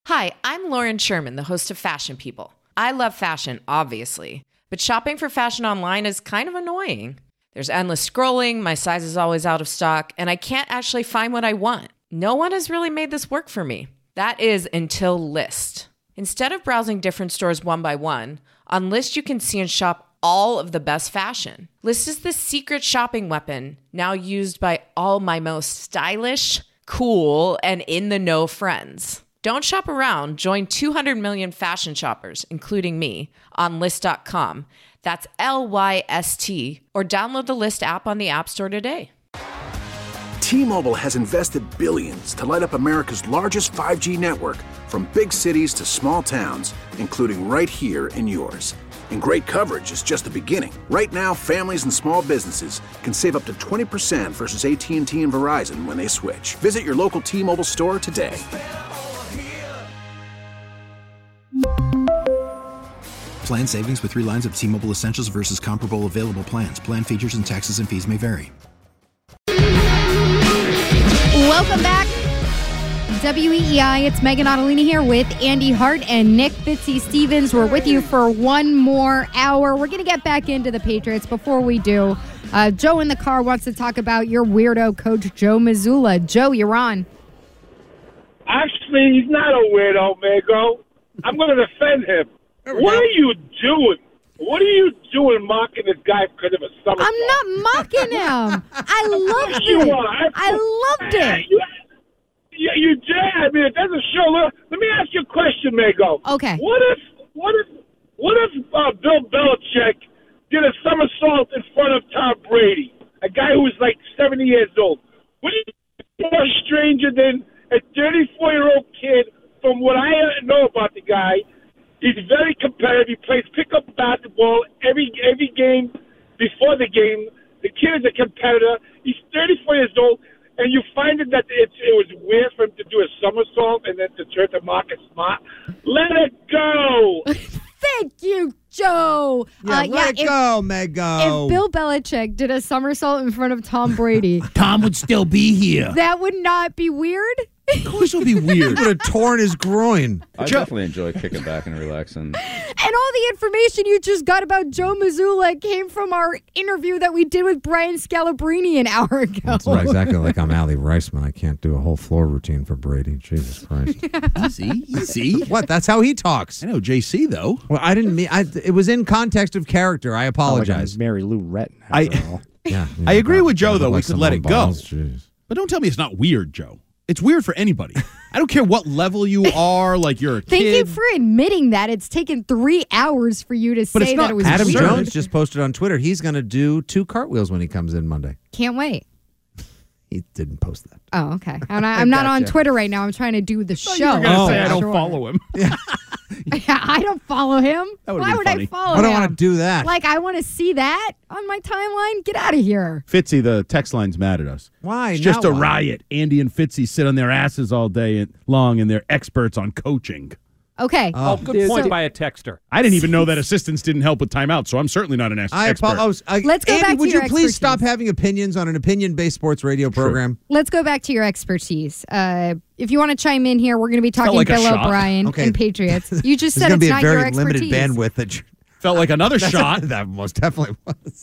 Hi, I'm Lauren Sherman, the host of Fashion People. I love fashion, obviously, but shopping for fashion online is kind of annoying. There's endless scrolling, my size is always out of stock, and I can't actually find what I want. No one has really made this work for me. That is until Lyst. Instead of browsing different stores one by one, on Lyst you can see and shop all of the best fashion. Lyst is the secret shopping weapon, now used by all my most stylish, cool, and in-the-know friends. Don't shop around. Join 200 million fashion shoppers, including me, on Lyst.com. That's Lyst, or download the Lyst app on the App Store today. T-Mobile has invested billions to light up America's largest 5G network, from big cities to small towns, including right here in yours. And great coverage is just the beginning. Right now, families and small businesses can save up to 20% versus AT&T and Verizon when they switch. Visit your local T-Mobile store today. Plan savings with 3 lines of T-Mobile Essentials versus comparable available plans. Plan features and taxes and fees may vary. Welcome back. WEEI, it's Megan Ottolini here with Andy Hart and Nick Fitzy Stevens. We're with you for one more hour. We're going to get back into the Patriots. Before we do, Joe in the car wants to talk about your weirdo coach, Joe Mazzulla. Joe, you're on. Actually, he's not a weirdo, Mago. I'm going to defend him. What are you doing? What are you doing mocking this guy because of a summer? I'm not mocking him. I loved it. I loved it. You did. I mean, it doesn't show. Let me ask you a question, Mago. Okay. What if Bill Belichick did a somersault in front of Tom Brady, a guy who was like 70 years old? Would he be more stranger than a 34-year-old kid? From what I know about the guy, he's very competitive. He plays pickup basketball every game before the game. The kid is a competitor. He's 34 years old, and you find that it was weird for him to do a somersault and then to turn to Marcus Smart. Let it go. Thank you, Joe. Let it go, Mego. If Bill Belichick did a somersault in front of Tom Brady, Tom would still be here. that would not be weird? Of course it would be weird. He would have torn his groin. I definitely enjoy kicking back and relaxing. And all the information you just got about Joe Mazzulla came from our interview that we did with Brian Scalabrine an hour ago. That's not exactly like I'm Allie Reisman. I can't do a whole floor routine for Brady. Jesus Christ. Easy. What? That's how he talks. I know JC, though. Well, I didn't mean... it was in context of character. I apologize. Like Mary Lou Retton. Yeah, I agree with Joe, though. Like We could let it go. But don't tell me it's not weird, Joe. It's weird for anybody. I don't care what level you are, like you're a kid. Thank you for admitting that. It's taken 3 hours for you to say that it was Adam weird. Jones just posted on Twitter he's going to do 2 cartwheels when he comes in Monday. Can't wait. He didn't post that. Oh, okay. I'm not on Twitter right now. I'm trying to do the show. You were going to say I don't follow him. Yeah, I don't follow him. Why would I follow him? I don't want to do that. Like, I want to see that on my timeline? Get out of here. Fitzy, the text line's mad at us. Why? It's just a Why? riot. Andy and Fitzy sit on their asses all day long, and they're experts on coaching. Okay. Good point by a texter. I didn't even know that assistants didn't help with timeout, so I'm certainly not an expert. Let's go Andy, back to would your you please expertise. stop having opinions on an opinion-based sports radio program? Let's go back to your expertise. If you want to chime in here, we're going to be talking like a Bill shot. O'Brien and Patriots. You just said There's it's going to be not a your very limited expertise. bandwidth that Felt like another shot. That most definitely was.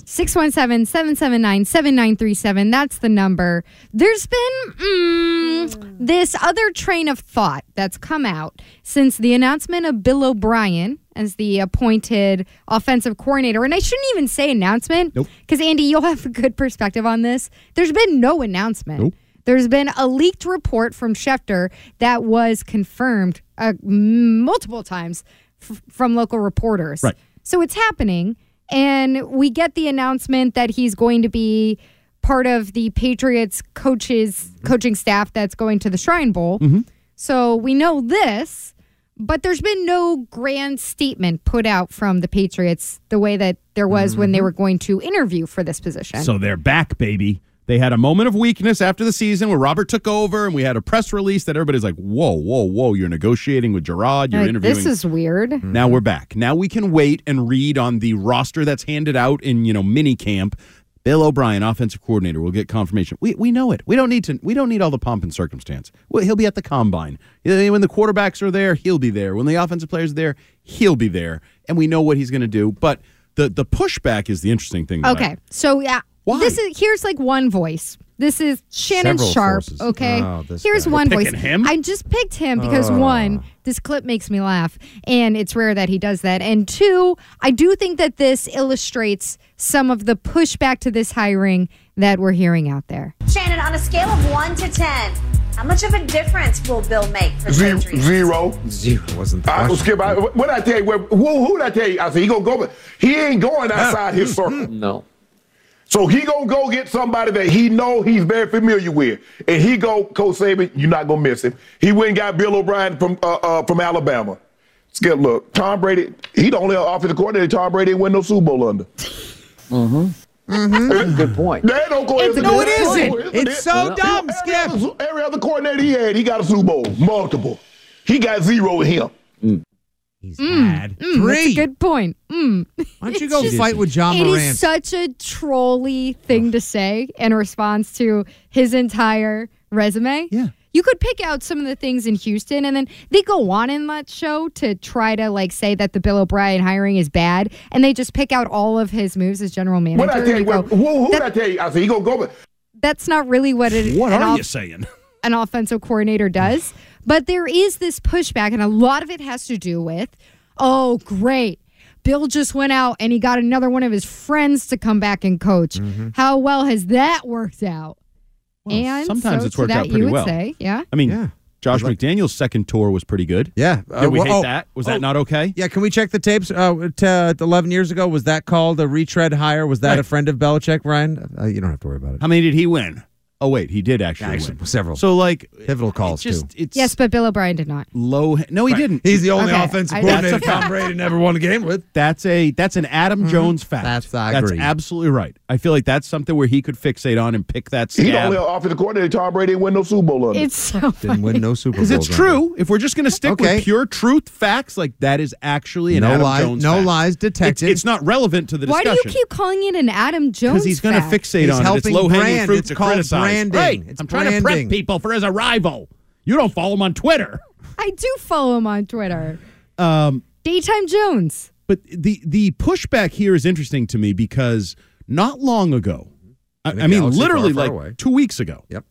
617-779-7937. That's the number. There's been this other train of thought that's come out since the announcement of Bill O'Brien as the appointed offensive coordinator. And I shouldn't even say announcement. Nope. Because, Andy, you'll have a good perspective on this. There's been no announcement. Nope. There's been a leaked report from Schefter that was confirmed multiple times from local reporters. Right. So it's happening, and we get the announcement that he's going to be part of the Patriots coaching staff that's going to the Shrine Bowl. Mm-hmm. So we know this, but there's been no grand statement put out from the Patriots the way that there was when they were going to interview for this position. So they're back, baby. They had a moment of weakness after the season where Robert took over, and we had a press release that everybody's like, whoa, you're negotiating with Gerard, you're Like, interviewing. this is weird. Now we're back. Now we can wait and read on the roster that's handed out in, mini camp. Bill O'Brien, offensive coordinator, will get confirmation. We know it. We don't need all the pomp and circumstance. Well, he'll be at the combine. When the quarterbacks are there, he'll be there. When the offensive players are there, he'll be there. And we know what he's going to do. But the pushback is the interesting thing. Okay. So yeah. Why? Here's like one voice. This is Shannon Several Sharp, forces. okay? Oh, this Here's guy. one We're voice. picking him? I just picked him because one, this clip makes me laugh, and it's rare that he does that. And two, I do think that this illustrates some of the pushback to this hiring that we're hearing out there. Shannon, on a scale of 1 to 10, how much of a difference will Bill make for the Patriots? Zero. Zero wasn't the I will question. skip. What I tell you? Who did I tell you? I said he gonna go. He ain't going outside his circle. No. So he gonna go get somebody that he know he's very familiar with, and he go Coach Saban. You're not gonna miss him. He went and got Bill O'Brien from Alabama. Skip, look, Tom Brady. He the only offensive coordinator Tom Brady didn't win no Super Bowl under. Good point. They don't go. No, it isn't. It's so dumb, Skip. Every other coordinator he got a Super Bowl, multiple. He got zero with him. He's had That's a three. good point. Why don't you go fight with John It Morant? is such a trolly thing to say in response to his entire resume. Yeah. You could pick out some of the things in Houston, and then they go on in that show to try to like say that the Bill O'Brien hiring is bad, and they just pick out all of his moves as general manager. What I tell you? and go, Who did I tell you? I said he gonna go. that's not really what it. What are you saying? An offensive coordinator does. But there is this pushback, and a lot of it has to do with, oh, great. Bill just went out and he got another one of his friends to come back and coach. How well has that worked out? Well, and sometimes so it's to worked that out pretty you would well. say, yeah. I mean, Yeah. Josh McDaniels' second tour was pretty good. Yeah. Did we hate that? Was that not okay? Yeah, can we check the tapes? 11 years ago, was that called a retread hire? Was that Right. a friend of Belichick, Ryan? You don't have to worry about it. How many did he win? Oh, wait, he did actually win. Several. So, like, Pivotal calls, it's just, too. It's Yes, but Bill O'Brien did not. low. No, he didn't. He's the only Okay, offensive I- coordinator That's a Tom Brady never won a game with. That's an Adam Jones fact. I agree. absolutely right. I feel like that's something where he could fixate on and pick that He the scab. only offensive coordinator Tom Brady didn't win no Super Bowl under. It's so Didn't funny. win no Super Bowls. Because it's true. If we're just going to stick Okay. with pure truth facts, like that is actually an No Adam lies- Jones no fact. lies detected. It's not relevant to the Why do discussion. you keep calling it an Adam Jones Because he's going to fact? fixate He's on it. It's helping low-hanging brand. fruit It's to called criticize. branding. Right. It's I'm trying to prep branding. people for his arrival. You don't follow him on Twitter. I do follow him on Twitter. Daytime Jones. But the pushback here is interesting to me because not long ago, I the mean, galaxy literally far, far like away. 2 weeks ago. Yep.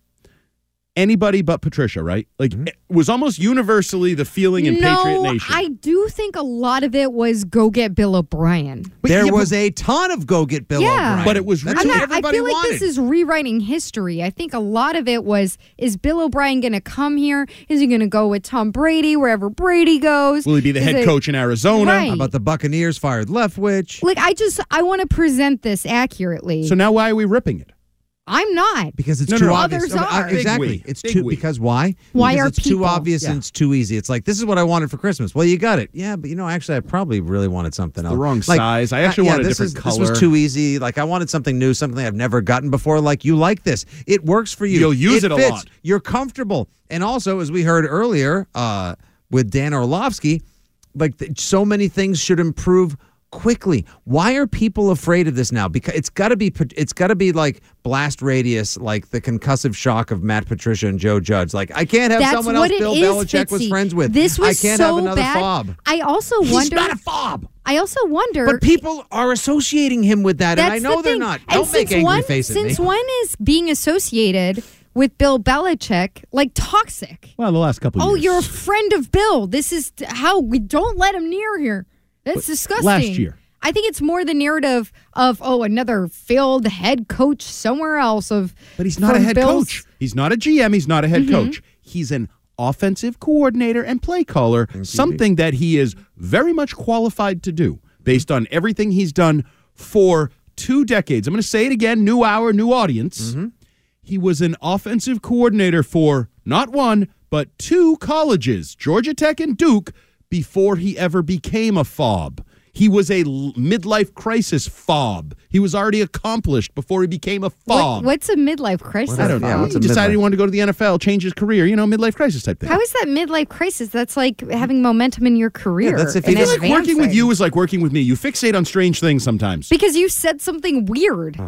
Anybody but Patricia, right? Like, it was almost universally the feeling in Patriot Nation. I do think a lot of it was go get Bill O'Brien. There was a ton of go get Bill Yeah. O'Brien. But it was That's really- what I everybody feel like wanted. this is rewriting history. I think a lot of it was, is Bill O'Brien going to come here? Is he going to go with Tom Brady wherever Brady goes? Will he be the Is head it- coach in Arizona? Right. How about the Buccaneers fired Leftwich? Like, I want to present this accurately. So now why are we ripping it? I'm not. Because it's No, too no, obvious. others are. Exactly. Big we. It's Big too we. because why? Why Because are it's too people- obvious and it's too easy. It's like this is what I wanted for Christmas. Well, you got it. Yeah, but actually, I probably really wanted something else. the wrong Like, size. I actually wanted a this different This was color. too easy. Like I wanted something new, something I've never gotten before. Like you like this. It works for you. You'll use it a fits. lot. You're comfortable. And also, as we heard earlier with Dan Orlovsky, like so many things should improve quickly. Why are people afraid of this now? Because it's got to be like blast radius, like the concussive shock of Matt Patricia and Joe Judge. Like I can't have That's someone what else it Bill is, Belichick was Fitzy. friends with. This was I can't so have another bad. fob. I also He's wonder. not a fob. I also wonder. But people are associating him with that, and I That's know the they're thing. not. And Don't make since angry one, faces at me. Since one is being associated with Bill Belichick, like toxic. Well, the last couple of Oh, years. you're a friend of Bill. This is how we don't let him near here. That's disgusting. last year. I think it's more the narrative of another failed head coach somewhere else. But he's not a from head Bill's- coach. He's not a GM. He's not a head coach. He's an offensive coordinator and play caller, something that he is very much qualified to do based on everything he's done for 2 decades. I'm going to say it again, new hour, new audience. He was an offensive coordinator for not one, but 2 colleges, Georgia Tech and Duke, before he ever became a fob. He was a midlife crisis fob. He was already accomplished before he became a fob. What's a midlife crisis? I don't know. He decided he wanted to go to the NFL, change his career, midlife crisis type thing. How is that midlife crisis? That's like having momentum in your career. that's if and he I feel like working with advancing. you is like working with me. You fixate on strange things sometimes. Because you said something weird.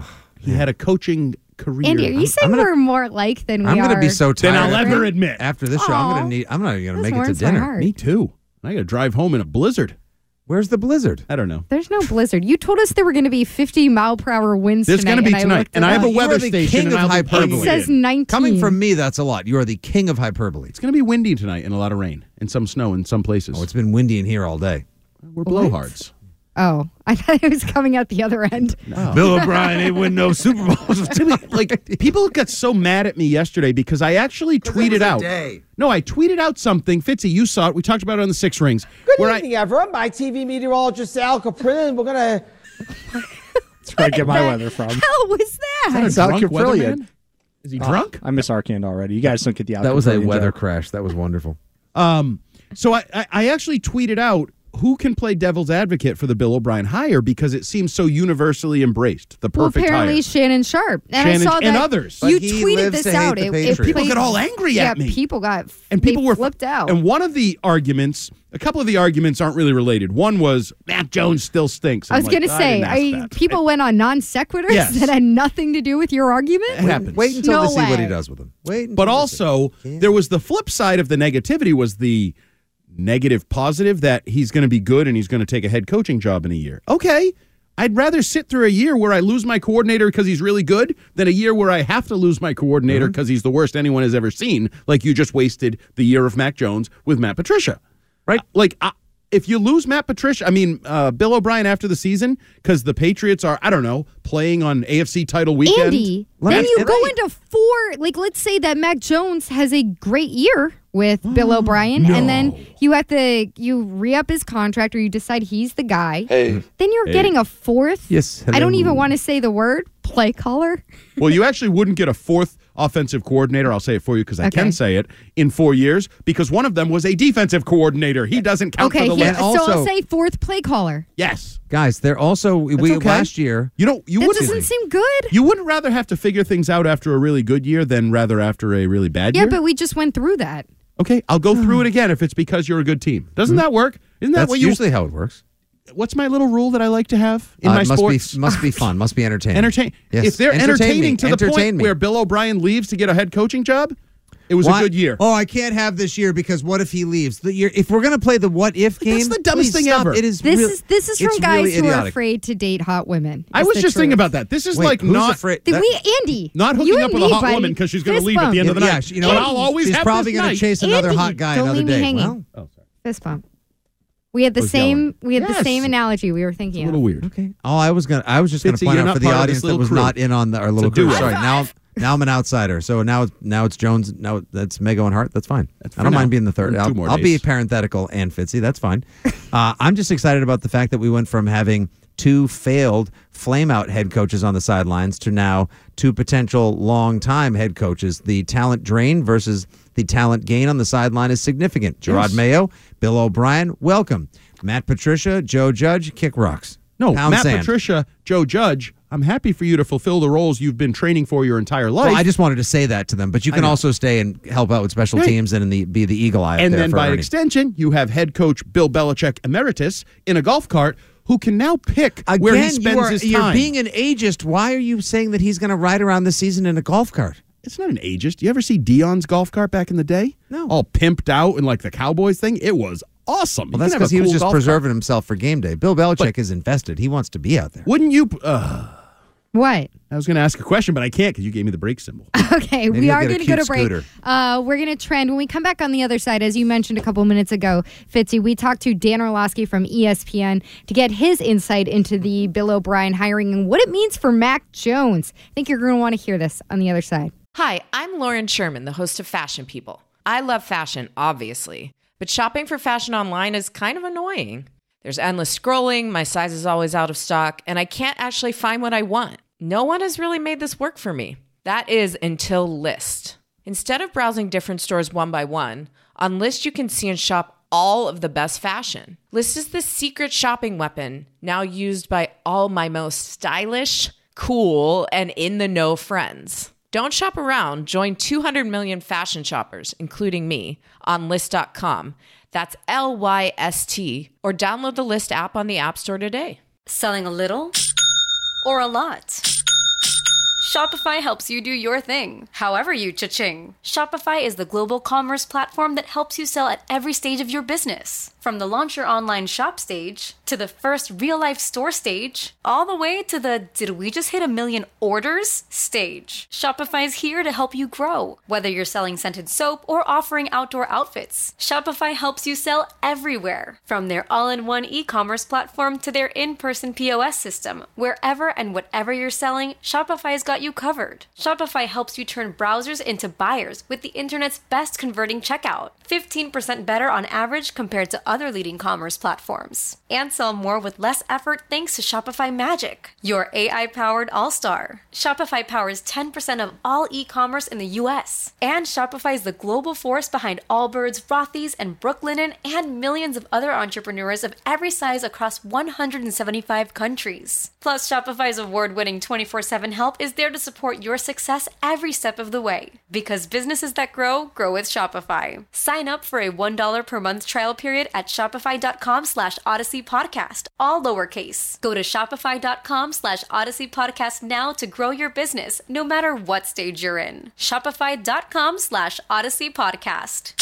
He had a coaching career. Andy, are you saying we're more alike than we are? I'm going to be so tired. Than I'll ever admit. After this show, I'm not even going to make it to dinner. Me too. I got to drive home in a blizzard. Where's the blizzard? I don't know. There's no blizzard. You told us there were going to be 50-mile-per-hour winds There's tonight. There's going to be tonight. And I have a weather the station. King of hyperbole. It says 19. Coming from me, that's a lot. You are the king of hyperbole. It's going to be windy tonight and a lot of rain and some snow in some places. Oh, it's been windy in here all day. We're blowhards. Oh, I thought it was coming out the other end. No. Bill O'Brien ain't win no Super Bowls. Like, people got so mad at me yesterday because I actually tweeted out. No, I tweeted out something. Fitzy, you saw it. We talked about it on the Six Rings. Good evening, everyone. My TV meteorologist, Al Caprillion. We're going to... That's where I get my weather from. How was that? Is that a drunk weatherman? Is he drunk? I miss Arcand already. You guys don't get the That was a weather crash. That was wonderful. So I actually tweeted out who can play devil's advocate for the Bill O'Brien hire because it seems so universally embraced. The perfect apparently hire. Shannon Sharp. And Shannon, I saw that and others. You But he tweeted lives this to hate out. the It Patriots. People got all angry at me. Yeah, people got people were flipped out. And one of the arguments, a couple of the arguments aren't really related. One was Mac Jones still stinks. I was going to say, people went on non sequiturs Yes. that had nothing to do with your argument. It happens. Wait until No they see what he way. does with him. But also, there was the flip side of the negativity was the negative positive that he's going to be good and he's going to take a head coaching job in a year. Okay. I'd rather sit through a year where I lose my coordinator because he's really good than a year where I have to lose my coordinator because he's the worst anyone has ever seen, like you just wasted the year of Mac Jones with Matt Patricia. Right? If you lose Matt Patricia, Bill O'Brien after the season, because the Patriots are, I don't know, playing on AFC title weekend. Andy, when you go into four, let's say that Mac Jones has a great year with Bill O'Brien, and then you re-up his contract or you decide he's the guy, then you're getting a fourth. Yes. I don't even want to say the word play caller. Well, you actually wouldn't get a fourth offensive coordinator. I'll say it for you because I can say it in 4 years because one of them was a defensive coordinator. He doesn't count for the list. So I'll say fourth play caller. Yes. Guys, they're also last year. That doesn't seem good. You wouldn't rather have to figure things out after a really good year than rather after a really bad year? Yeah, but we just went through that. Okay, I'll go through it again if it's because you're a good team. Doesn't that work? Isn't that That's what you usually how it works? What's my little rule that I like to have in my sports? Must be fun. Must be entertaining. Yes. If they're entertaining to the point where Bill O'Brien leaves to get a head coaching job, it was a good year. Oh, I can't have this year because what if he leaves? If we're going to play the what if game, that's the dumbest thing ever. It is. This is from guys really who are idiotic. afraid to date hot women. I was just thinking about that. This is Wait, who's not afraid? Did Andy? Not hooking up with a hot woman because she's going to leave at the end of the night. You know, but I'll always she's have probably this going night. to chase another Andy, hot guy don't another leave me day. hanging. Well, Fist bump. We had the same. We had the same analogy we were thinking A little of. weird. Okay. Oh, I was just going to Fitzy, point you're out not for the part of audience this that little was crew. not in on our little It's a crew. duo. Sorry. Now I'm an outsider. So now it's Jones. Now that's Mego and Hart. That's fine. I don't now. mind being the third. Two more I'll be days. parenthetical and Fitzy. That's fine. I'm just excited about the fact that we went from having two failed flame-out head coaches on the sidelines to now two potential long-time head coaches. The talent drain versus the talent gain on the sideline is significant. Gerard Mayo, Bill O'Brien, welcome. Matt Patricia, Joe Judge, kick rocks. No, Pound Matt sand. Patricia, Joe Judge, I'm happy for you to fulfill the roles you've been training for your entire life. Well, I just wanted to say that to them, but you can know. also stay and help out with special Right. teams and be the eagle eye. up and there then for by Ernie. extension, you have head coach Bill Belichick emeritus in a golf cart who can now pick where he spends his time. You're being an ageist. Why are you saying that he's going to ride around the season in a golf cart? It's not an ageist. You ever see Dion's golf cart back in the day? No. All pimped out and like the Cowboys thing? It was awesome. Well, You that's can have because a he was cool just golf preserving himself for game day. Bill Belichick is invested. He wants to be out there. cart. Wouldn't you? What? I was going to ask a question, but I can't because you gave me the break symbol. Okay, Maybe we he'll are get a going to go cute to break. scooter. We're going to trend. When we come back on the other side, as you mentioned a couple minutes ago, Fitzy, we talked to Dan Orlovsky from ESPN to get his insight into the Bill O'Brien hiring and what it means for Mac Jones. I think you're going to want to hear this on the other side. Hi, I'm Lauren Sherman, the host of Fashion People. I love fashion, obviously, but shopping for fashion online is kind of annoying. There's endless scrolling, my size is always out of stock, and I can't actually find what I want. No one has really made this work for me. That is until Lyst. Instead of browsing different stores one by one, on Lyst you can see and shop all of the best fashion. Lyst is the secret shopping weapon now used by all my most stylish, cool, and in-the-know friends. Don't shop around. Join 200 million fashion shoppers, including me, on Lyst.com. That's LYST, or download the Lyst app on the App Store today. Selling a little or a lot? Shopify helps you do your thing, however you cha-ching. Shopify is the global commerce platform that helps you sell at every stage of your business. From the launch your online shop stage, to the first real-life store stage, all the way to the did we just hit 1 million orders stage. Shopify's here to help you grow. Whether you're selling scented soap or offering outdoor outfits, Shopify helps you sell everywhere. From their all-in-one e-commerce platform to their in-person POS system, wherever and whatever you're selling, Shopify's got you covered. Shopify helps you turn browsers into buyers with the internet's best converting checkout. 15% better on average compared to other leading commerce platforms. And sell more with less effort thanks to Shopify Magic, your AI-powered all-star. Shopify powers 10% of all e-commerce in the U.S. And Shopify is the global force behind Allbirds, Rothy's, and Brooklinen, and millions of other entrepreneurs of every size across 175 countries. Plus, Shopify's award-winning 24/7 help is there to support your success every step of the way. Because businesses that grow, grow with Shopify. Sign up for a $1 per month trial period at shopify.com/Odyssey Podcast, all lowercase. Go to shopify.com/Odyssey Podcast now to grow your business, no matter what stage you're in. Shopify.com/Odyssey Podcast.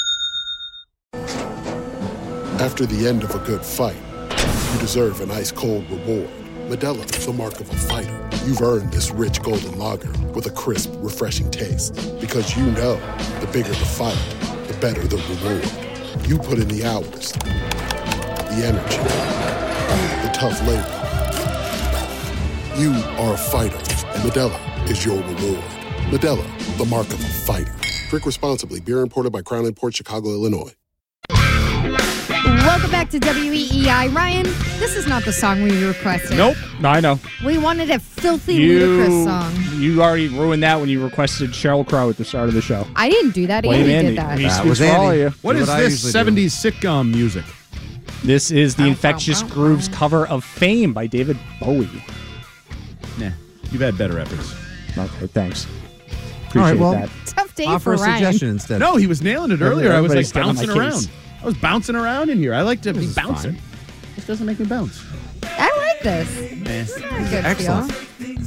After the end of a good fight, you deserve an ice-cold reward. Modelo is the mark of a fighter. You've earned this rich golden lager with a crisp, refreshing taste. Because you know, the bigger the fight, the better the reward. You put in the hours, the energy, the tough labor. You are a fighter, and Modelo is your reward. Modelo, the mark of a fighter. Drink responsibly. Beer imported by Crown Imports, Chicago, Illinois. Welcome back to WEEI. Ryan, this is not the song we requested. Nope. No, I know. We wanted a filthy Ludacris song. You already ruined that when you requested Sheryl Crow at the start of the show. I didn't do that. Blame Andy did that. That was Andy. What is this 70s sitcom music? This is the Infectious Grooves cover of Fame by David Bowie. Nah, you've had better efforts. Okay, thanks. Appreciate that. Tough day Offer for a Ryan. suggestion instead. No, he was nailing it earlier. I was like Everybody's getting on my bouncing case. around. I was bouncing around in here. I like to be is bouncing. fine. This doesn't make me bounce. I like this. This is not a good Excellent. feel.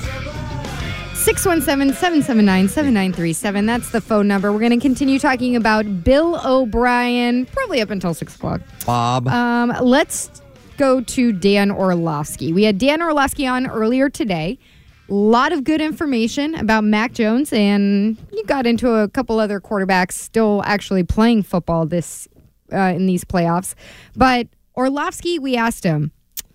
617-779-7937. That's the phone number. We're going to continue talking about Bill O'Brien, probably up until 6 o'clock. Bob. Let's go to Dan Orlovsky. We had Dan Orlovsky on earlier today. A lot of good information about Mac Jones, and you got into a couple other quarterbacks still actually playing football this in these playoffs. But Orlovsky, we asked him,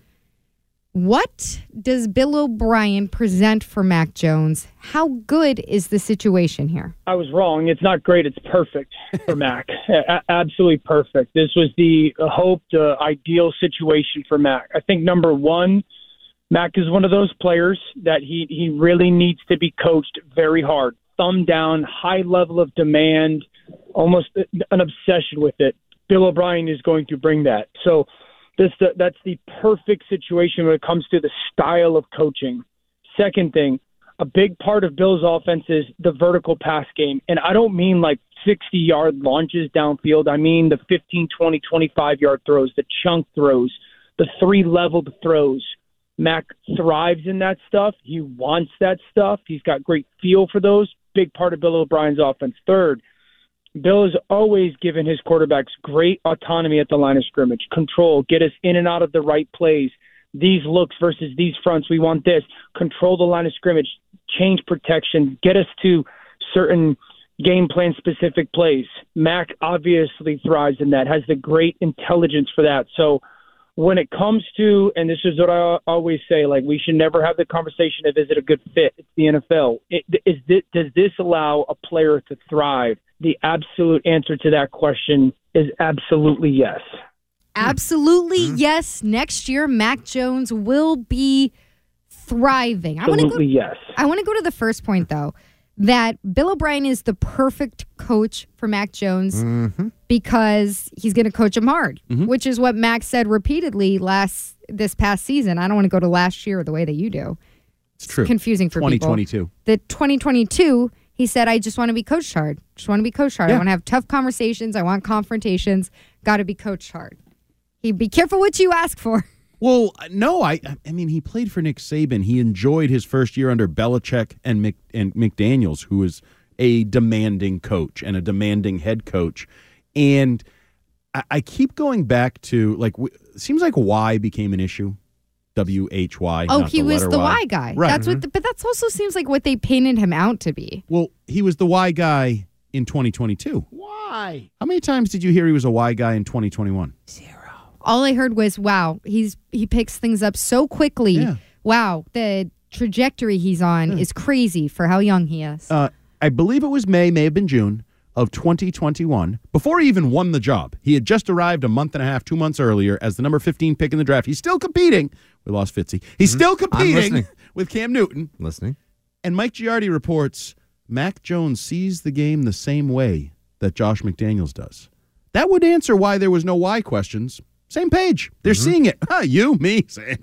what does Bill O'Brien present for Mac Jones? How good is the situation here? I was wrong. It's not great. It's perfect for Mac. Absolutely perfect. This was the hoped, ideal situation for Mac. I think, number one, Mac is one of those players that he really needs to be coached very hard. Thumb down, high level of demand, almost an obsession with it. Bill O'Brien is going to bring that. So that's the perfect situation when it comes to the style of coaching. Second thing, a big part of Bill's offense is the vertical pass game. And I don't mean like 60-yard launches downfield. I mean the 15, 20, 25-yard throws, the chunk throws, the 3-leveled throws. Mac thrives in that stuff. He wants that stuff. He's got great feel for those. Big part of Bill O'Brien's offense. Third, Bill has always given his quarterbacks great autonomy at the line of scrimmage, control, get us in and out of the right plays, these looks versus these fronts, we want this, control the line of scrimmage, change protection, get us to certain game plan specific plays. Mac obviously thrives in that, has the great intelligence for that. So when it comes to, and this is what I always say, like we should never have the conversation of is it a good fit? It's the NFL. Does this allow a player to thrive? The absolute answer to that question is absolutely yes. Absolutely yes. Next year, Mac Jones will be thriving. Absolutely yes. I want to go to the first point, though, that Bill O'Brien is the perfect coach for Mac Jones because he's going to coach him hard, which is what Mac said repeatedly this past season. I don't want to go to last year the way that you do. It's true. Confusing for 2022. people. The 2022, he said, I just want to be coached hard. Just want to be coached hard. Yeah. I want to have tough conversations. I want confrontations. Got to be coached hard. Be careful what you ask for. Well, no, I mean, he played for Nick Saban. He enjoyed his first year under Belichick and McDaniels, who is a demanding coach and a demanding head coach. And I keep going back to, like, it seems like Y became an issue. W-H-Y. Oh, he was the Y guy. Right. That's what. But that also seems like what they painted him out to be. Well, he was the Y guy in 2022. Why? How many times did you hear he was a Y guy in 2021? All I heard was, wow, he picks things up so quickly. Yeah. Wow, the trajectory he's on is crazy for how young he is. I believe it was may have been June of 2021. Before he even won the job, he had just arrived a month and a half, 2 months earlier as the number 15 pick in the draft. He's still competing. We lost Fitzy. He's still competing with Cam Newton. Listening. And Mike Giardi reports Mac Jones sees the game the same way that Josh McDaniels does. That would answer why there was no why questions. Same page. They're seeing it. You, me,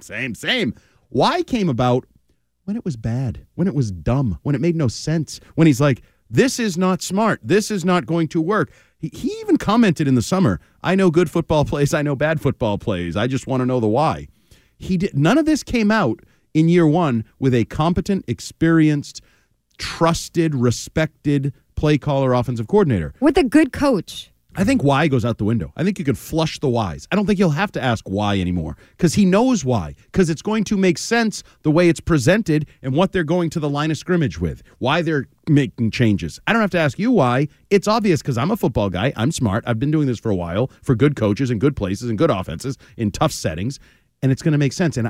same. Why came about when it was bad, when it was dumb, when it made no sense, when he's like, this is not smart. This is not going to work. He even commented in the summer, I know good football plays. I know bad football plays. I just want to know the why. None of this came out in year one with a competent, experienced, trusted, respected play caller, offensive coordinator. With a good coach. I think why goes out the window. I think you can flush the whys. I don't think you'll have to ask why anymore because he knows why, because it's going to make sense the way it's presented and what they're going to the line of scrimmage with, why they're making changes. I don't have to ask you why. It's obvious because I'm a football guy. I'm smart. I've been doing this for a while for good coaches and good places and good offenses in tough settings, and it's going to make sense. And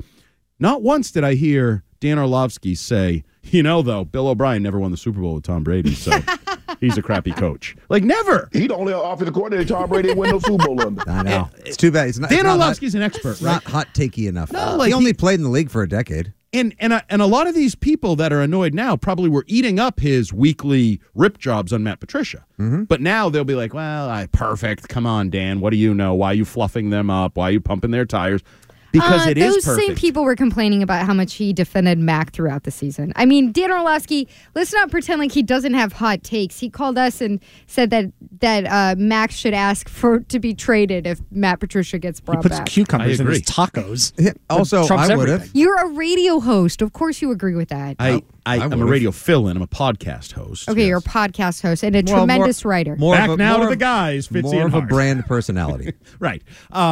not once did I hear Dan Orlovsky say, though, Bill O'Brien never won the Super Bowl with Tom Brady, so he's a crappy coach. Like, never. He the only offensive coordinator Tom Brady didn't win no Super Bowl under. I know. It's too bad. Dan Orlovsky's an expert, right? Not hot takey enough. No, like he only played in the league for a decade. And a lot of these people that are annoyed now probably were eating up his weekly rip jobs on Matt Patricia. Mm-hmm. But now they'll be like, well, perfect. Come on, Dan. What do you know? Why are you fluffing them up? Why are you pumping their tires? Because it is perfect. Those same people were complaining about how much he defended Mac throughout the season. I mean, Dan Orlovsky, let's not pretend like he doesn't have hot takes. He called us and said that Mac should ask to be traded if Matt Patricia gets brought back. He puts cucumbers in his tacos. Also, I would have. You're a radio host. Of course you agree with that. I'm a radio fill-in. I'm a podcast host. Okay, you're a podcast host and a tremendous writer. Back now to the guys, Fitzy more and of a Hart. brand personality. Right.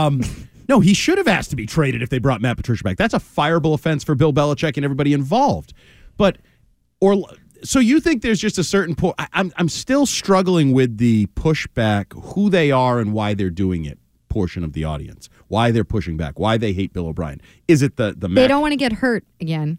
No, he should have asked to be traded if they brought Matt Patricia back. That's a fireable offense for Bill Belichick and everybody involved. So you think there's just a certain point? I'm still struggling with the pushback, who they are and why they're doing it portion of the audience, why they're pushing back, why they hate Bill O'Brien. Is it the They don't want to get hurt again.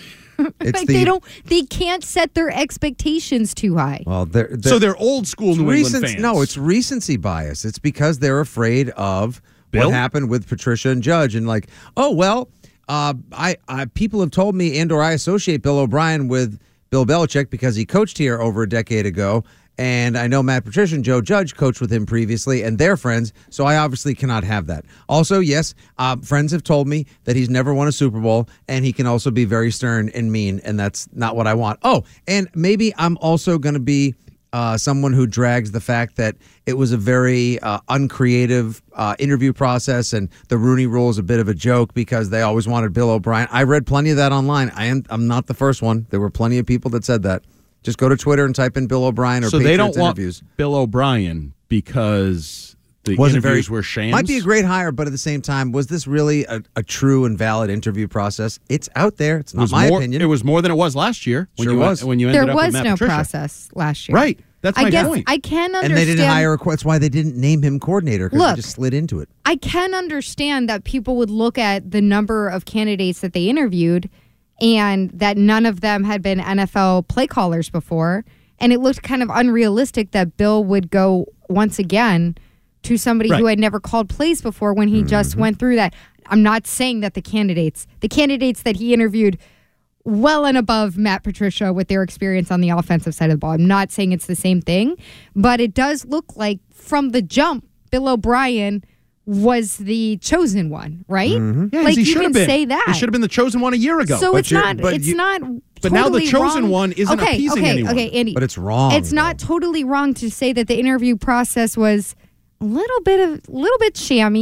They can't set their expectations too high. Well, so they're old school New England fans. No, it's recency bias. It's because they're afraid of Bill? what happened with Patricia and Judge, and like, oh well, I people have told me and or I associate Bill O'Brien with Bill Belichick because he coached here over a decade ago, and I know Matt Patricia and Joe Judge coached with him previously, and they're friends, so I obviously cannot have that. Also, yes, friends have told me that he's never won a Super Bowl, and he can also be very stern and mean, and that's not what I want. Oh, and maybe I'm also going to be someone who drags the fact that it was a very uncreative interview process, and the Rooney Rule is a bit of a joke because they always wanted Bill O'Brien. I read plenty of that online. I'm not the first one. There were plenty of people that said that. Just go to Twitter and type in Bill O'Brien or so Patriots they don't interviews. Want Bill O'Brien because the interviews were shams? Might be a great hire, but at the same time, was this really a true and valid interview process? It's out there. It's not my opinion. It was more than it was last year. When Sure was. When you ended up with Matt There was no Patricia. process last year. Right. That's my point. I can understand. And they didn't hire that's why they didn't name him coordinator, because Look, they just slid into it. I can understand that people would look at the number of candidates that they interviewed and that none of them had been NFL play callers before. And it looked kind of unrealistic that Bill would go once again to somebody who had never called plays before when he just went through that. I'm not saying that the candidates that he interviewed well and above Matt Patricia with their experience on the offensive side of the ball. I'm not saying it's the same thing, but it does look like from the jump, Bill O'Brien was the chosen one, right? Mm-hmm. Yeah, like he you should can have been. say that. He should have been the chosen one a year ago. So it's not. But now the totally chosen wrong. one isn't appeasing anyone. Okay, Andy. But it's wrong. It's not totally wrong to say that the interview process was a little bit shammy.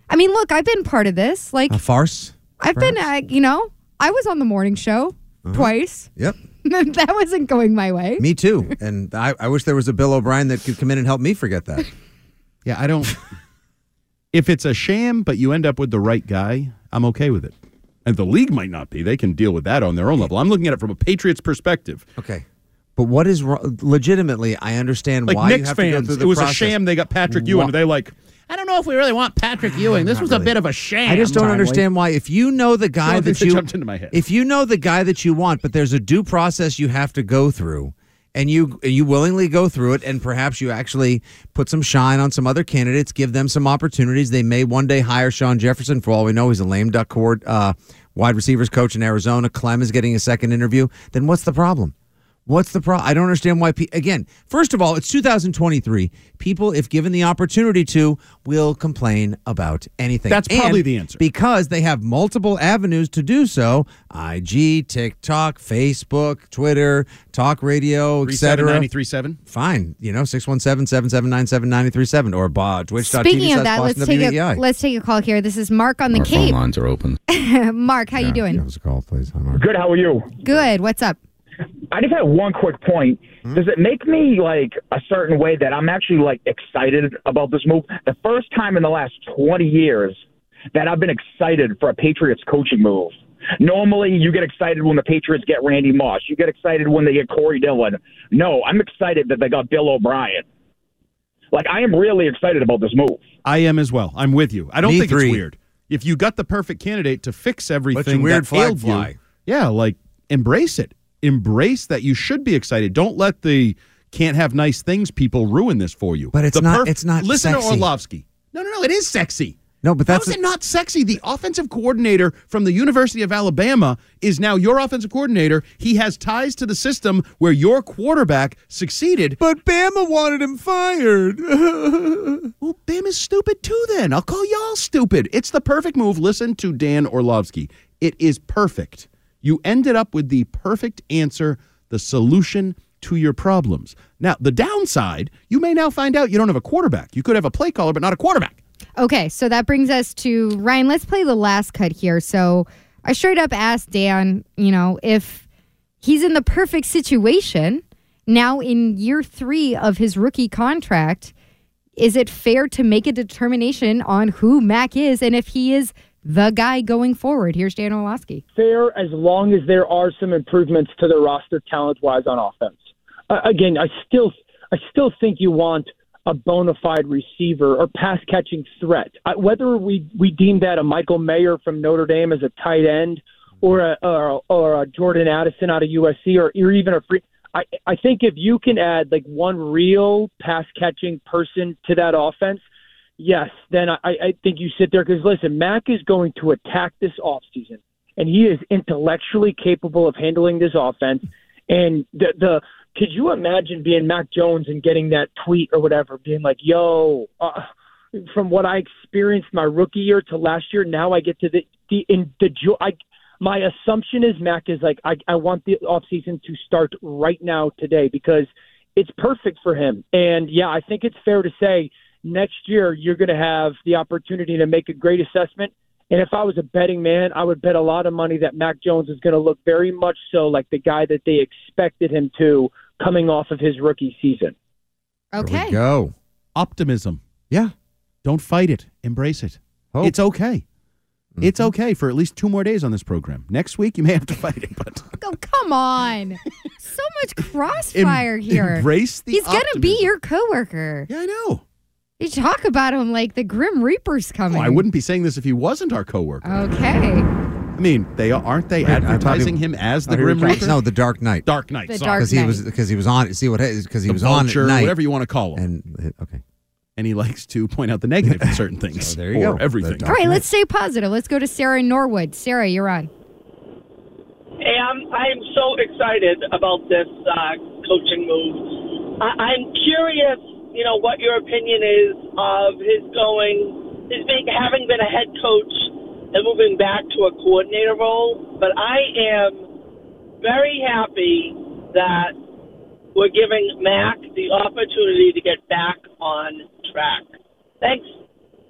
I mean, look, I've been part of this. Like A farce? I've been, I was on the morning show twice. Yep. That wasn't going my way. Me too. And I wish there was a Bill O'Brien that could come in and help me forget that. Yeah, I don't. If it's a sham, but you end up with the right guy, I'm okay with it. And the league might not be. They can deal with that on their own level. I'm looking at it from a Patriots perspective. Okay. But what is wrong? Legitimately, I understand Like why Knicks you have fans, to go through the it was process. a sham they got Patrick Ewing. They like, I don't know if we really want Patrick Ewing. This was a bit of a sham. I just don't understand why. If you know the guy that you jumped into my head. if you know the guy that you want, but there's a due process you have to go through, and you willingly go through it, and perhaps you actually put some shine on some other candidates, give them some opportunities. They may one day hire Sean Jefferson. For all we know, he's a lame duck wide receivers coach in Arizona. Clem is getting a second interview. Then what's the problem? What's the problem? I don't understand why. Again, first of all, it's 2023. People, if given the opportunity to, will complain about anything. That's probably the answer. Because they have multiple avenues to do so. IG, TikTok, Facebook, Twitter, talk radio, etc. 937. Fine. 617-779-7937 or twitch.tv. Speaking of that, let's take a call here. This is Mark on the Our Cape. phone lines are open. Mark, how you doing? Give us a call, please. Hi, Mark. Good. How are you? Good. What's up? I just had one quick point. Does it make me like a certain way that I'm actually like excited about this move? The first time in the last 20 years that I've been excited for a Patriots coaching move. Normally, you get excited when the Patriots get Randy Moss. You get excited when they get Corey Dillon. No, I'm excited that they got Bill O'Brien. Like, I am really excited about this move. I am as well. I'm with you. I don't think three. it's weird. If you got the perfect candidate to fix everything weird that flag ailed fly. you, yeah, like embrace it. Embrace that you should be excited. Don't let the can't have nice things people ruin this for you. But it's not Listen sexy. to Orlovsky. No, it is sexy. No, but that's How is it not sexy? The offensive coordinator from the University of Alabama is now your offensive coordinator. He has ties to the system where your quarterback succeeded. But Bama wanted him fired. Well, Bama's stupid too then. I'll call y'all stupid. It's the perfect move. Listen to Dan Orlovsky. It is perfect. You ended up with the perfect answer, the solution to your problems. Now, the downside, you may now find out you don't have a quarterback. You could have a play caller, but not a quarterback. Okay, so that brings us to Ryan. Let's play the last cut here. So I straight up asked Dan, if he's in the perfect situation now in year 3 of his rookie contract, is it fair to make a determination on who Mac is and if he is the guy going forward? Here's Dan Orlovsky. Fair as long as there are some improvements to the roster talent-wise on offense. Again, I still think you want a bona fide receiver or pass-catching threat. Whether we deem that a Michael Mayer from Notre Dame as a tight end or a Jordan Addison out of USC or even a free – I think if you can add like one real pass-catching person to that offense, yes, then I think you sit there because, listen, Mac is going to attack this offseason, and he is intellectually capable of handling this offense. And could you imagine being Mac Jones and getting that tweet or whatever, being like, yo, from what I experienced my rookie year to last year, now I get to my assumption is Mac is like, I want the offseason to start right now today because it's perfect for him. And, yeah, I think it's fair to say next year you're going to have the opportunity to make a great assessment. And if I was a betting man, I would bet a lot of money that Mac Jones is going to look very much so like the guy that they expected him to coming off of his rookie season. Okay. There we go. Optimism. Yeah. Don't fight it. Embrace it. Hope. It's okay. Mm-hmm. It's okay for at least 2 more days on this program. Next week, you may have to fight it, but... Oh, come on. So much crossfire here. Embrace the He's going to optimism. be your coworker. Yeah, I know. You talk about him like the Grim Reaper's coming. Oh, I wouldn't be saying this if he wasn't our coworker. Okay. I mean, aren't they advertising him as the Grim Reaper? No, the Dark Knight. Dark Knight. The Sorry. Dark Knight. Because he was on. See what? Because he The was on at Vulture, night. whatever you want to call him. And okay. And he likes to point out the negative in certain things. So there you or go. everything. All right, let's stay positive. Let's go to Sarah in Norwood. Sarah, you're on. Hey, I'm so excited about this coaching move. I'm curious, what your opinion is of having been a head coach and moving back to a coordinator role. But I am very happy that we're giving Mac the opportunity to get back on track. Thanks.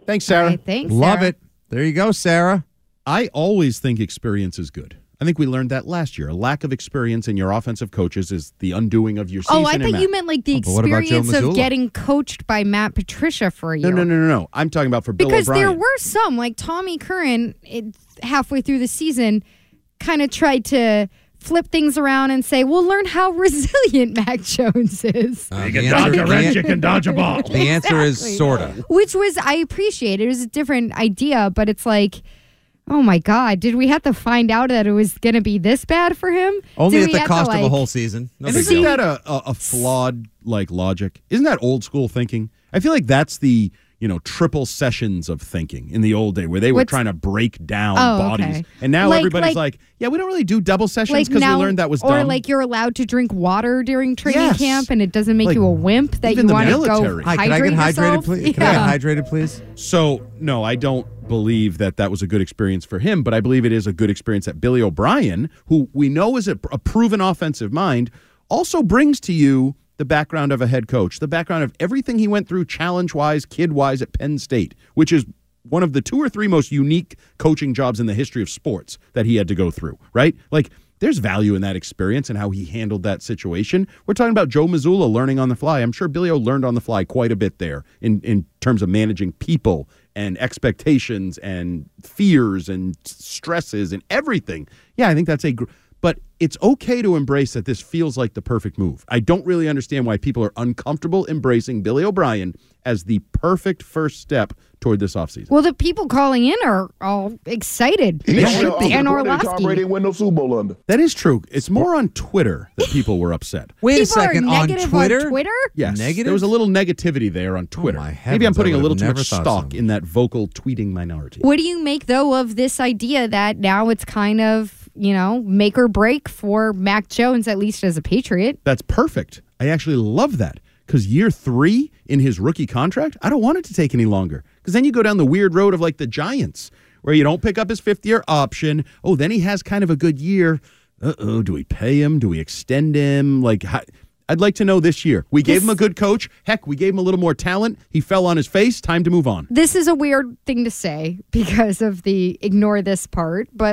Thanks, Sarah. All right, thanks, Love Sarah. it. There you go, Sarah. I always think experience is good. I think we learned that last year. A lack of experience in your offensive coaches is the undoing of your season. Oh, I thought you meant like the but what about Joe experience of Mazzulla? getting coached by Matt Patricia for a year. No. I'm talking about for Bill Because O'Brien. there were some, like Tommy Curran, halfway through the season, kind of tried to flip things around and say, we'll learn how resilient Mac Jones is. You can dodge a wrench, you can dodge a ball. The answer is sort of. Which was, I appreciate it. It was a different idea, but it's like, oh my God, did we have to find out that it was going to be this bad for him? Only Did at we the have cost to, of a whole season. No And big isn't deal. that a flawed logic? Isn't that old school thinking? I feel like that's the triple sessions of thinking in the old day where they were trying to break down bodies. Okay. And now Like- everybody's like- like, yeah, we don't really do double sessions Like because we now, learned that was or dumb. like you're allowed to drink water during training Yes. camp, and it doesn't make Like, you a wimp that even you the want to go military. Hi, can I hydrate get hydrated, yourself? please? Can I get hydrated, please? So, no, I don't believe that was a good experience for him, but I believe it is a good experience that Billy O'Brien, who we know is a proven offensive mind, also brings to you the background of a head coach, the background of everything he went through challenge-wise, kid-wise at Penn State, which is one of the 2 or 3 most unique coaching jobs in the history of sports that he had to go through, right? Like, there's value in that experience and how he handled that situation. We're talking about Joe Mazzulla learning on the fly. I'm sure Billy O learned on the fly quite a bit there in terms of managing people and expectations and fears and stresses and everything. Yeah, I think that's but it's okay to embrace that this feels like the perfect move. I don't really understand why people are uncomfortable embracing Billy O'Brien as the perfect first step toward this offseason. Well, the people calling in are all excited. He Dan should Tom Brady Orlovsky. ain't win no Super Bowl under. That is true. It's more on Twitter that people were upset. Wait a People are second, on negative Twitter? on Twitter? Yes. Negative? There was a little negativity there on Twitter. my Maybe heavens, I'm putting I a little would've too never much thought stock so. in that vocal tweeting minority. What do you make, though, of this idea that now it's kind of, make or break for Mac Jones, at least as a Patriot? That's perfect. I actually love that because year 3 in his rookie contract, I don't want it to take any longer because then you go down the weird road of like the Giants where you don't pick up his 5th-year option. Oh, then he has kind of a good year. Do we pay him? Do we extend him? I'd like to know this year. We gave him a good coach. Heck, we gave him a little more talent. He fell on his face. Time to move on. This is a weird thing to say because of the ignore this part, but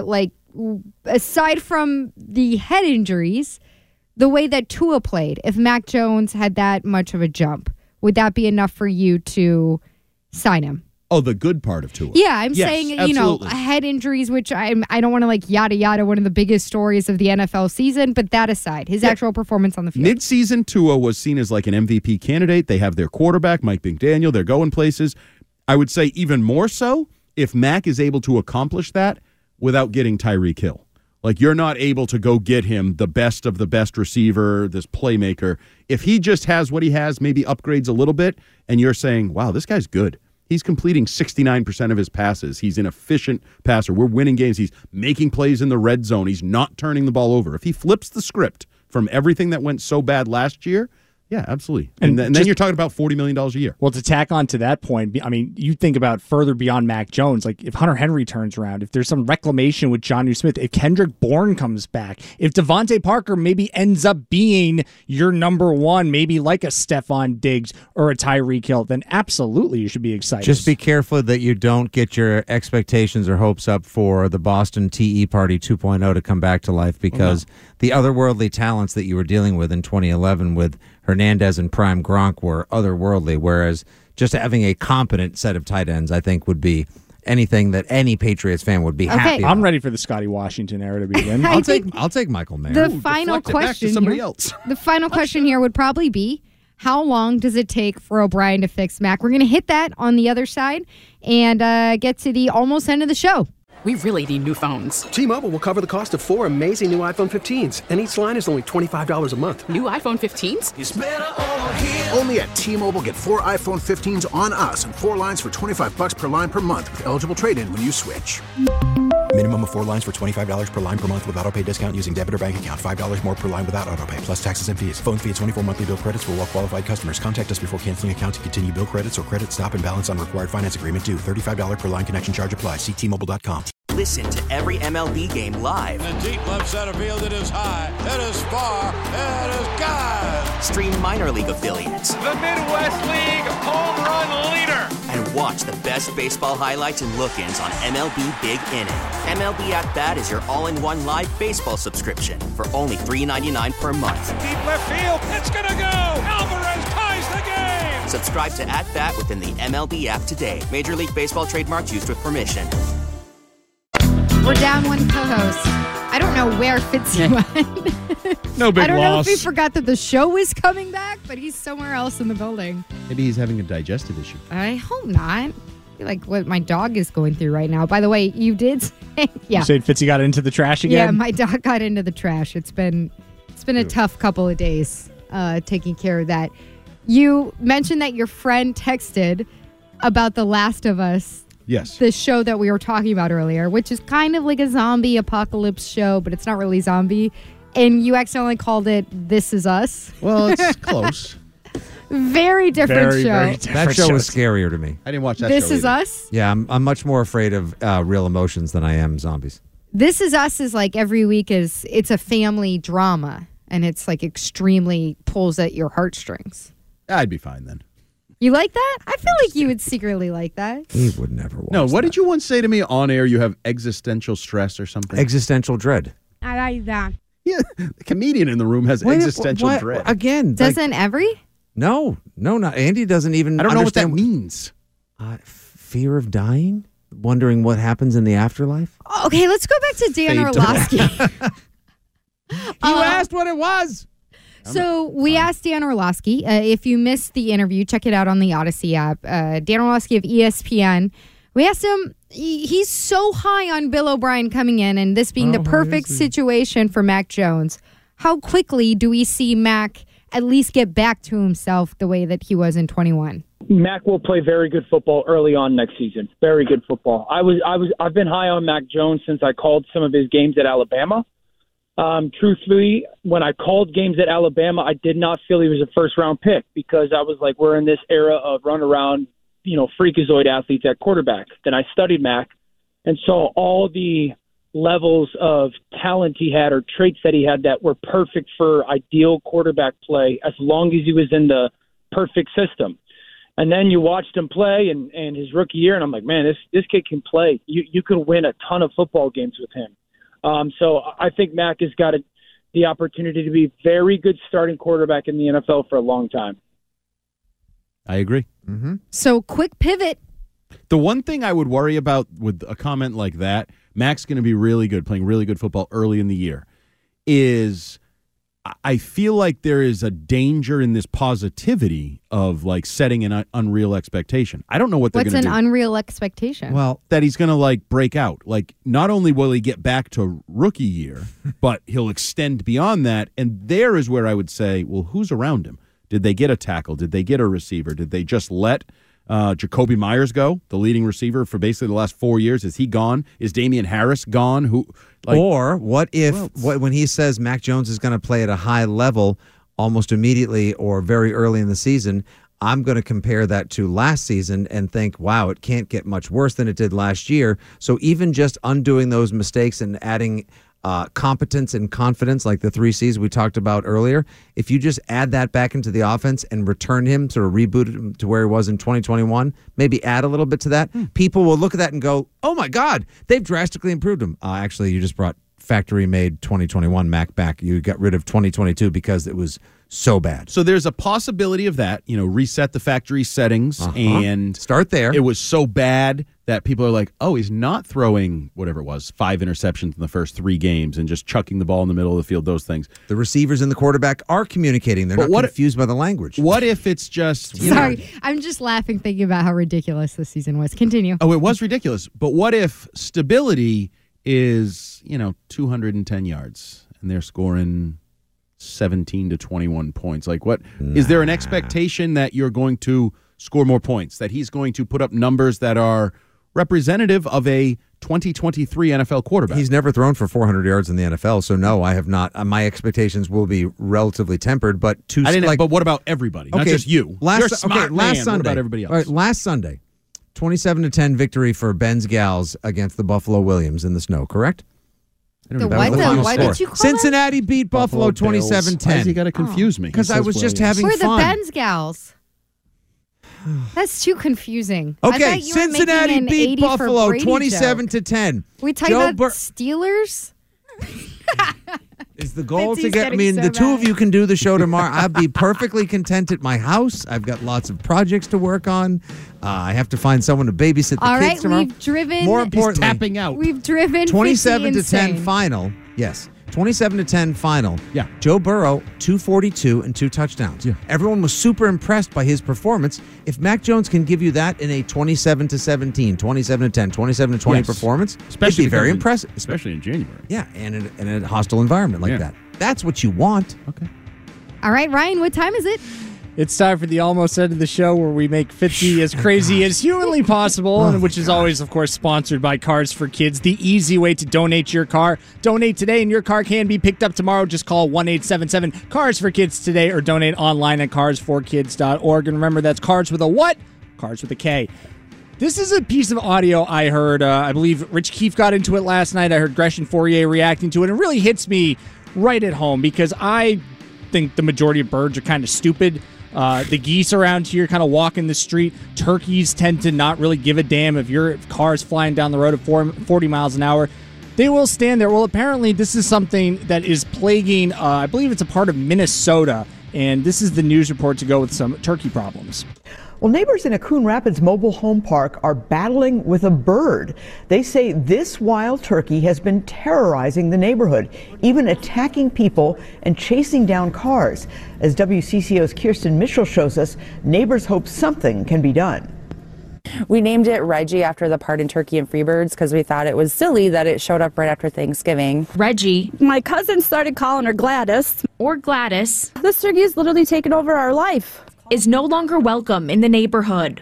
aside from the head injuries, the way that Tua played, if Mac Jones had that much of a jump, would that be enough for you to sign him? Oh, the good part of Tua. Yeah, I'm Yes, saying, absolutely. head injuries, which I don't want to yada yada, one of the biggest stories of the NFL season, but that aside, his actual performance on the field. Mid-season, Tua was seen as like an MVP candidate. They have their quarterback, Mike McDaniel. They're going places. I would say even more so if Mac is able to accomplish that without getting Tyreek Hill. Like, you're not able to go get him the best of the best receiver, this playmaker. If he just has what he has, maybe upgrades a little bit, and you're saying, wow, this guy's good. He's completing 69% of his passes. He's an efficient passer. We're winning games. He's making plays in the red zone. He's not turning the ball over. If he flips the script from everything that went so bad last year, yeah, absolutely. And then you're talking about $40 million a year. Well, to tack on to that point, I mean, you think about further beyond Mac Jones, like if Hunter Henry turns around, if there's some reclamation with Jonnu Smith, if Kendrick Bourne comes back, if Devontae Parker maybe ends up being your number one, maybe like a Stephon Diggs or a Tyreek Hill, then absolutely you should be excited. Just be careful that you don't get your expectations or hopes up for the Boston TE Party 2.0 to come back to life because the otherworldly talents that you were dealing with in 2011 with Hernandez and Prime Gronk were otherworldly, whereas just having a competent set of tight ends, I think, would be anything that any Patriots fan would be happy about. I'm ready for the Scotty Washington era to begin. I'll take Michael Mayer. The final question The final question here would probably be, how long does it take for O'Brien to fix Mac? We're going to hit that on the other side and get to the almost end of the show. We really need new phones. T-Mobile will cover the cost of 4 amazing new iPhone 15s, and each line is only $25 a month. New iPhone 15s? It's better over here. Only at T-Mobile, get 4 iPhone 15s on us and 4 lines for $25 per line per month with eligible trade-in when you switch. Minimum of 4 lines for $25 per line per month with autopay discount using debit or bank account. $5 more per line without autopay, plus taxes and fees. Phone fee at 24 monthly bill credits for well-qualified customers. Contact us before canceling account to continue bill credits or credit stop and balance on required finance agreement due. $35 per line connection charge applies. See T-Mobile.com. Listen to every MLB game live. In the deep left center field, it is high, it is far, it is gone. Stream minor league affiliates. The Midwest League home run leader. And Watch the best baseball highlights and look-ins on MLB Big Inning. MLB At Bat is your all-in-one live baseball subscription for only $3.99 per month. Deep left field. It's going to go. Alvarez ties the game. Subscribe to At Bat within the MLB app today. Major League Baseball trademarks used with permission. We're down one co-host. I don't know where Fitzy went. No big loss. I don't know if he forgot that the show was coming back, but he's somewhere else in the building. Maybe he's having a digestive issue. I hope not. I feel like what my dog is going through right now. By the way, you did say, You said Fitzy got into the trash again? Yeah, my dog got into the trash. It's been a tough couple of days taking care of that. You mentioned that your friend texted about The Last of Us. Yes. The show that we were talking about earlier, which is kind of like a zombie apocalypse show, but it's not really zombie. And you accidentally called it This Is Us. Well, it's close. Very different show. Very different that show was scarier to me. I didn't watch that This show Is either. Us? Yeah, I'm much more afraid of real emotions than I am zombies. This Is Us is like every week it's a family drama, and it's like extremely pulls at your heartstrings. I'd be fine then. You like that? I feel like you would secretly like that. He would never watch No, what did you once say to me on air? You have existential stress or something? Existential dread. I like that. Yeah, the comedian in the room has existential dread. Again. Doesn't every? No, not Andy doesn't even I don't know what that understand means. Fear of dying? Wondering what happens in the afterlife? Okay, let's go back to Dan Orlovsky. You asked what it was. So we asked Dan Orlovsky. If you missed the interview, check it out on the Odyssey app. Dan Orlovsky of ESPN. We asked him, he's so high on Bill O'Brien coming in and this being the perfect situation for Mac Jones. How quickly do we see Mac at least get back to himself the way that he was in 21? Mac will play very good football early on next season. Very good football. I've been high on Mac Jones since I called some of his games at Alabama. Truthfully, when I called games at Alabama, I did not feel he was a first-round pick because I was like, we're in this era of run-around, freakazoid athletes at quarterback. Then I studied Mac and saw all the levels of talent he had or traits that he had that were perfect for ideal quarterback play as long as he was in the perfect system. And then you watched him play and his rookie year, and I'm like, man, this kid can play. You can win a ton of football games with him. So I think Mac has got the opportunity to be a very good starting quarterback in the NFL for a long time. I agree. Mm-hmm. So quick pivot. The one thing I would worry about with a comment like that, Mac's going to be really good, playing really good football early in the year, is I feel like there is a danger in this positivity of like setting an unreal expectation. I don't know what they're going to do. What's an unreal expectation? Well, that he's going to like break out. Like not only will he get back to rookie year, but he'll extend beyond that. And there is where I would say, well, who's around him? Did they get a tackle? Did they get a receiver? Did they just let Jacoby Myers go, the leading receiver for basically the last 4 years? Is he gone? Is Damian Harris gone? Or what if when he says Mac Jones is going to play at a high level almost immediately or very early in the season, I'm going to compare that to last season and think, wow, it can't get much worse than it did last year. So even just undoing those mistakes and adding competence and confidence, like the 3 C's we talked about earlier, if you just add that back into the offense and return him, sort of reboot him to where he was in 2021, maybe add a little bit to that, people will look at that and go, oh my God, they've drastically improved him. Actually, you just brought factory-made 2021 Mac back. You got rid of 2022 because it was so bad. So there's a possibility of that, reset the factory settings and start there. It was so bad that people are like, oh, he's not throwing whatever it was, 5 interceptions in the first 3 games and just chucking the ball in the middle of the field, those things. The receivers and the quarterback are communicating. They're not confused by the language. What if it's just... Sorry, I'm just laughing thinking about how ridiculous this season was. Continue. Oh, it was ridiculous. But what if stability is, 210 yards and they're scoring 17 to 21 points? Like what is there an expectation that you're going to score more points, that he's going to put up numbers that are representative of a 2023 NFL quarterback? He's never thrown for 400 yards in the NFL, so no, I have not. My expectations will be relatively tempered, but but what about everybody? Not just you. Last Sunday. What about everybody else? All right, last Sunday, 27-10 victory for Ben's Gals against the Buffalo Williams in the snow, correct? Why did you call Cincinnati beat Buffalo 27-10. Why has he got to confuse me? Because I was just having fun. Who are the fun. Ben's Gals? That's too confusing. I Okay, thought you were Cincinnati making an beat 80 for Buffalo Brady 27-10. We talking Joe about Steelers? Is the goal to Fitzy's get? I getting mean, so the two of mad. you can do the show tomorrow. I'd be perfectly content at my house. I've got lots of projects to work on. I have to find someone to babysit the All kids right, tomorrow. we've driven. More importantly, tapping out. We've driven 27 to 10 insane. final. Yes. 27 to 10 final. Yeah. Joe Burrow, 242 and 2 touchdowns. Yeah. Everyone was super impressed by his performance. If Mac Jones can give you that in a 27 to 17, 27 to 10, 27 to 20 Yes. performance, Especially it'd be very because impressive. especially in January. Yeah, and in a hostile environment like Yeah. that. That's what you want. Okay. All right, Ryan, what time is it? It's time for the almost end of the show where we make Fitzy as crazy as humanly possible, and which is always, of course, sponsored by Cars for Kids, the easy way to donate your car. Donate today, and your car can be picked up tomorrow. Just call 1-877-CARS-FOR-KIDS today or donate online at carsforkids.org. And remember, that's cars with a what? Cars with a K. This is a piece of audio I heard. I believe Rich Keefe got into it last night. I heard Gresham Fourier reacting to it. It really hits me right at home because I think the majority of birds are kind of stupid. The geese around here kind of walk in the street. Turkeys tend to not really give a damn if your car's flying down the road at 40 miles an hour. They will stand there. Well, apparently this is something that is plaguing, I believe it's a part of Minnesota, and this is the news report to go with some turkey problems. Well, neighbors in a Coon Rapids mobile home park are battling with a bird. They say this wild turkey has been terrorizing the neighborhood, even attacking people and chasing down cars. As WCCO's Kirsten Mitchell shows us, neighbors hope something can be done. We named it Reggie after the part in Turkey and Freebirds because we thought it was silly that it showed up right after Thanksgiving. Reggie. My cousin started calling her Gladys. Or Gladys. This turkey has literally taken over our life. Is no longer welcome in the neighborhood.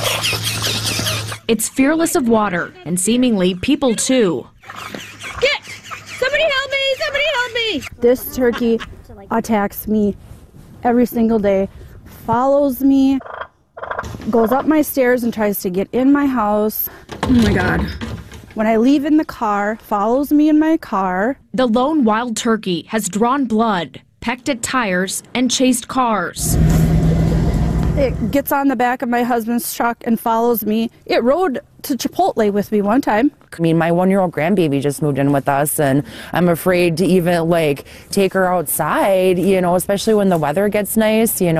It's fearless of water, and seemingly people too. Somebody help me! Somebody help me! This turkey attacks me every single day, follows me, goes up my stairs and tries to get in my house. Oh my God. When I leave in the car, follows me in my car. The lone wild turkey has drawn blood, pecked at tires, and chased cars. It gets on the back of my husband's truck and follows me. It rode to Chipotle with me one time. I mean, my 1-year-old grandbaby just moved in with us, and I'm afraid to even, take her outside, especially when the weather gets nice, we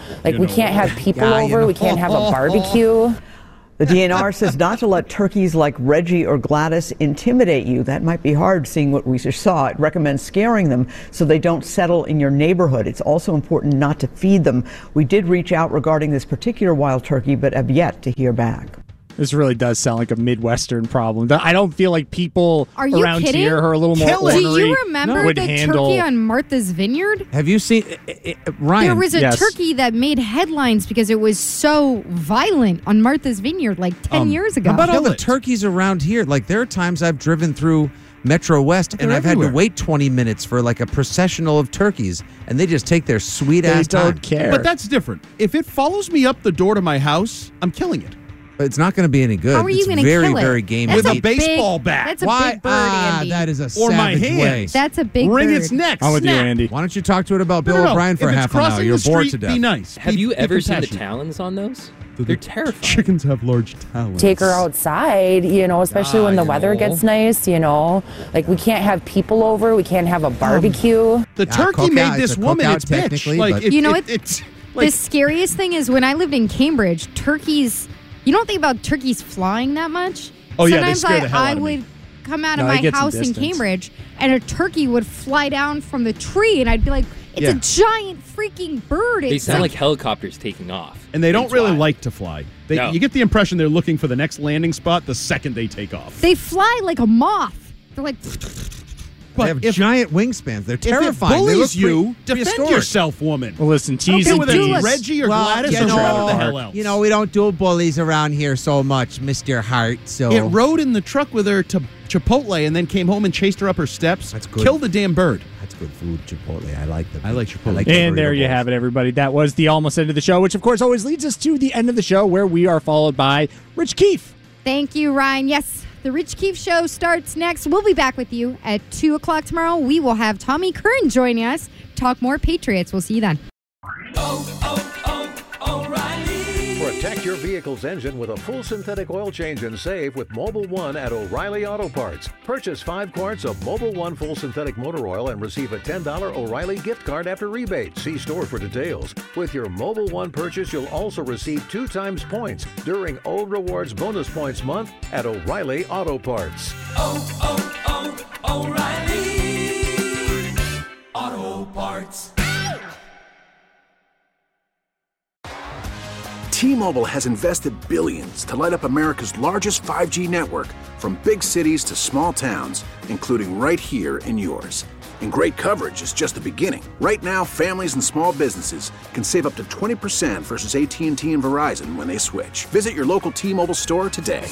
can't have people over, we can't have a barbecue. The DNR says not to let turkeys like Reggie or Gladys intimidate you. That might be hard seeing what we just saw. It recommends scaring them so they don't settle in your neighborhood. It's also important not to feed them. We did reach out regarding this particular wild turkey, but have yet to hear back. This really does sound like a Midwestern problem. I don't feel like people around kidding? here are a little more ornery. Do you remember would the handle... turkey on Martha's Vineyard? Have you seen Ryan? There was a turkey that made headlines because it was so violent on Martha's Vineyard 10 years ago. How about all the turkeys around here? There are times I've driven through Metro West and I've everywhere. had to wait 20 minutes for a processional of turkeys, and they just take their sweet ass time. They don't care. But that's different. If it follows me up the door to my house, I'm killing it. It's not going to be any good. How are you it's going to very, kill it? very gamey. With a baseball bat. That's a Why? big bird, Andy. That is a Or my savage way. hands. That's a big Wring bird. its neck. I'm with you, Snap. Andy. Why don't you talk to it about Bill No. O'Brien for If it's half an hour? crossing You're the bored street, to death. Be nice. Have Be you ever seen the compassionate. talons on those? Do They're the terrifying. Chickens have large talons. Take her outside, especially when the weather gets nice, we can't have people over, we can't have a barbecue. The turkey made this woman its bitch. technically, It's The scariest thing is when I lived in Cambridge, turkeys, you don't think about turkeys flying that much. Oh, yeah, they Sometimes scare the hell out of me. would come out of No, they my get some house in distance. Cambridge and a turkey would fly down from the tree and I'd be like, it's a giant freaking bird. They It's sound like helicopters taking off. And they don't That's really why. like to fly. No. You get the impression they're looking for the next landing spot the second they take off. they fly like a moth. They're like, They have giant wingspans. They're terrifying. If it They bullies look you, defend prehistoric. yourself, woman. Well, listen, Okay, teasing whether do it's us- Reggie or Well, Gladys you or know, whatever the hell else. we don't do bullies around here so much, Mr. Hart. So It rode in the truck with her to Chipotle and then came home and chased her up her steps. That's good. Killed the damn bird. That's good food, Chipotle. I like them. I like Chipotle. And there you have it, everybody. That was the almost end of the show, which, of course, always leads us to the end of the show where we are followed by Rich Keefe. thank you, Ryan. Yes, the Rich Keefe Show starts next. We'll be back with you at 2 o'clock tomorrow. We will have Tommy Curran joining us. Talk more Patriots. We'll see you then. For a Protect your vehicle's engine with a full synthetic oil change and save with Mobil 1 at O'Reilly Auto Parts. Purchase 5 quarts of Mobil 1 full synthetic motor oil and receive a $10 O'Reilly gift card after rebate. See store for details. With your Mobil 1 purchase, you'll also receive 2 times points during O Rewards Bonus Points Month at O'Reilly Auto Parts. O'Reilly Auto Parts. T-Mobile has invested billions to light up America's largest 5G network, from big cities to small towns, including right here in yours. And great coverage is just the beginning. Right now, families and small businesses can save up to 20% versus AT&T and Verizon when they switch. Visit your local T-Mobile store today.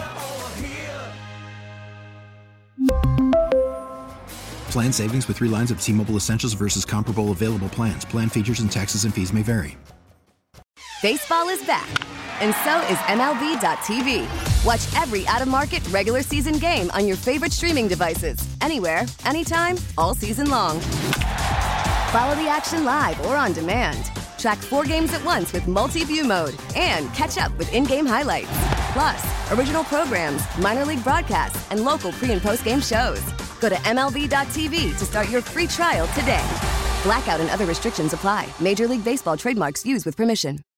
Plan savings with 3 lines of T-Mobile Essentials versus comparable available plans. Plan features and taxes and fees may vary. Baseball is back, and so is MLB.tv. Watch every out-of-market regular season game on your favorite streaming devices, anywhere, anytime, all season long. Follow the action live or on demand. Track 4 games at once with multi-view mode and catch up with in-game highlights. Plus, original programs, minor league broadcasts, and local pre- and post-game shows. Go to MLB.tv to start your free trial today. Blackout and other restrictions apply. Major League Baseball trademarks used with permission.